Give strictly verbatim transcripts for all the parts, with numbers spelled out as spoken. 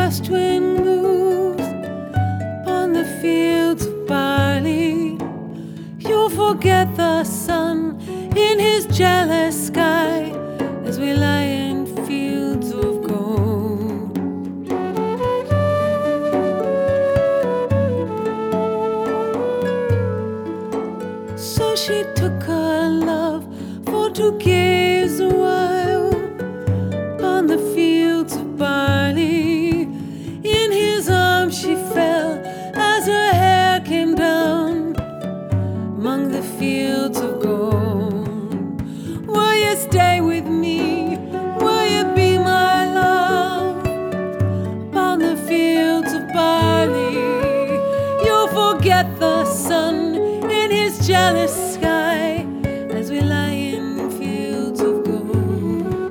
west wind moves upon the fields of barley, you'll forget the sun in his jealous sky as we lie in fields of gold. So she took her love for to gaze a while upon the fields of barley. In his arms she fell as her hair came down among the fields of gold. Will you stay with me? Will you be my love? Upon the fields of barley, you'll forget the sun in his jealous sky as we lie in fields of gold.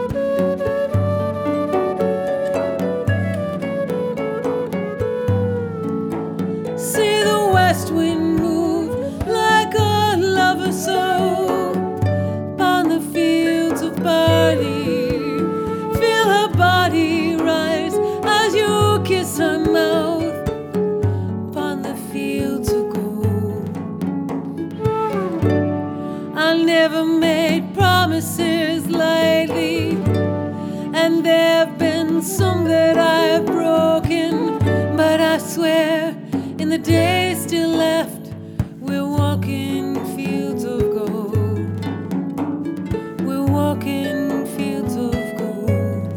See the west wind move like a lover's soul upon the fields of barley. Feel her body rise as you kiss her mouth upon the fields of gold. I never made promises lightly, and there have been some that I have broken, but I swear in the days still left, we're walking fields of gold. We're walking fields of gold.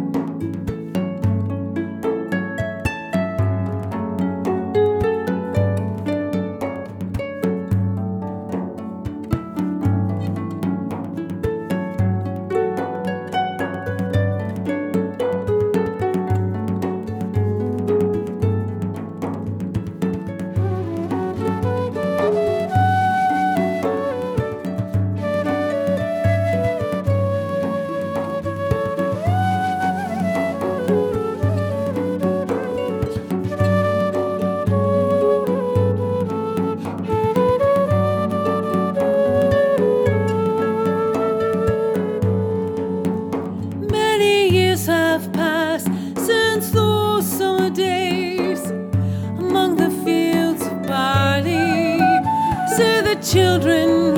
Have passed since those summer days among the fields of barley. Say the children